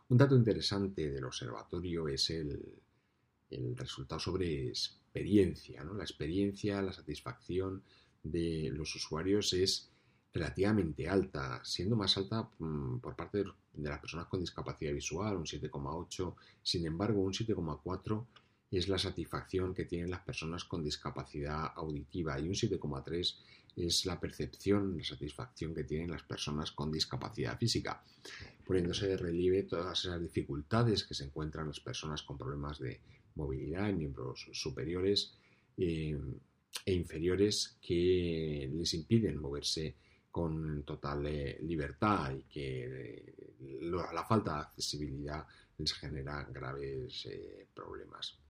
Un dato interesante del observatorio es el resultado sobre experiencia, ¿no? La experiencia, la satisfacción de los usuarios es relativamente alta, siendo más alta por parte de las personas con discapacidad visual, un 7,8. Sin embargo, un 7,4 es la satisfacción que tienen las personas con discapacidad auditiva y un 7,3 es la percepción, la satisfacción que tienen las personas con discapacidad física, poniéndose de relieve todas esas dificultades que se encuentran las personas con problemas de movilidad en miembros superiores eh, e inferiores que les impiden moverse con total libertad y que la falta de accesibilidad les genera graves problemas.